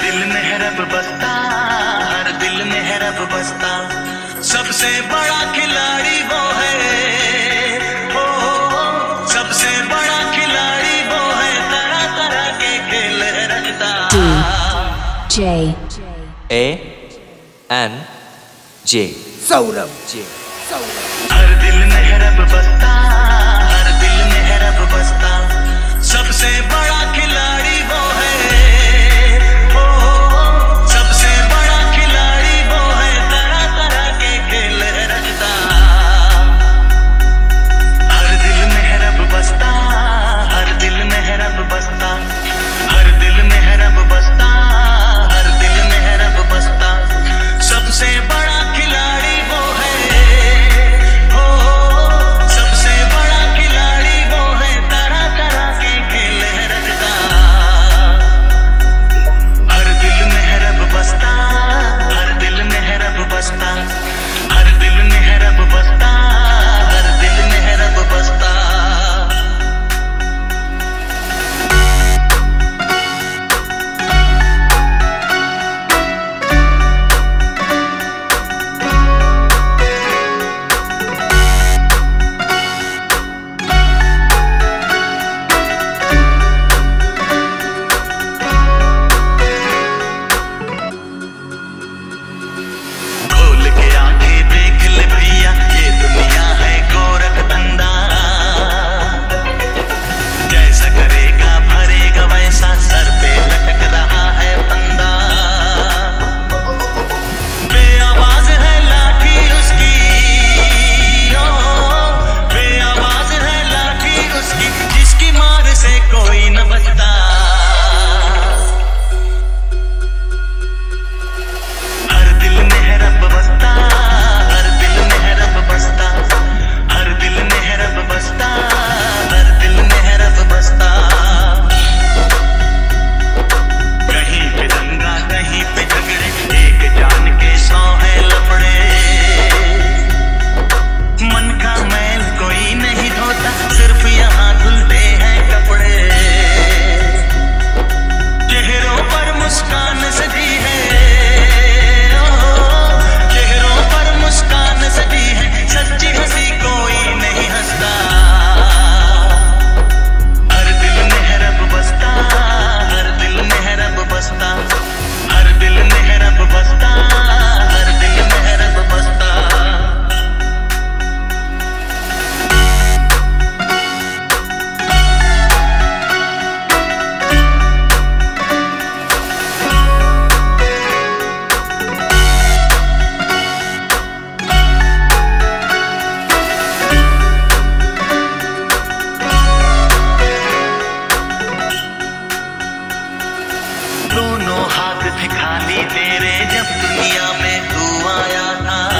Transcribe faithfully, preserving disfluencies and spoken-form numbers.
दिल में है रब बसता, हर दिल में है रब बसता। सबसे बड़ा खिलाड़ी वो है, हो सबसे बड़ा खिलाड़ी वो है, तरह तरह के खेल रखता। J A N J Saurabh J हर दिल में है रब बसता, हर दिल में है रब बसता। सबसे बड़ा खिलाड़ी वो है, हो सबसे बड़ा खिलाड़ी वो है, तरह तरह के खेल रखता। हर दिल में है रब बसता, हर दिल में है रब बसता। हर दिल में है रब बसता, हर दिल में है रब बसता। सबसे बड़ा खिलाड़ी वो है, हो सबसे बड़ा खिलाड़ी वो है, तरह तरह के खेल रखता। हर दिल में है रब बसता, हर दिल में है रब बसता। हर दिल में है रब बसता, हर दिल में है रब बसता। खोल के आंखें देख ले भैया, ये दुनिया है गोरख धंधा। जैसा करेगा भरेगा वैसा, सर पे लटक रहा है फंदा। बेआवाज है लाठी उसकी, ओ बेआवाज है लाठी उसकी, जिसकी मार से कोई न बचता। हर दिल में है रब बसता, हर दिल में है रब बसता। हर दिल में है रब बसता, हर दिल में है रब बसता। कहीं पे दंगा कहीं पे झगड़े, एक जान के सौ है लफड़े। मन का मैल कोई नहीं धोता, सिर्फ यहाँ धुलते हैं कपड़े। चेहरों पर मुस्कान सजी है, चेहरों पर मुस्कान सजी है, सच्ची हंसी कोई नहीं हंसता। हर दिल में है रब बसता, हर दिल में है रब बसता। हर दिल में है रब बसता, हर दिल में है रब बसता। दोनों हाथ थे खाली तेरे, जब दुनिया में तू आया था।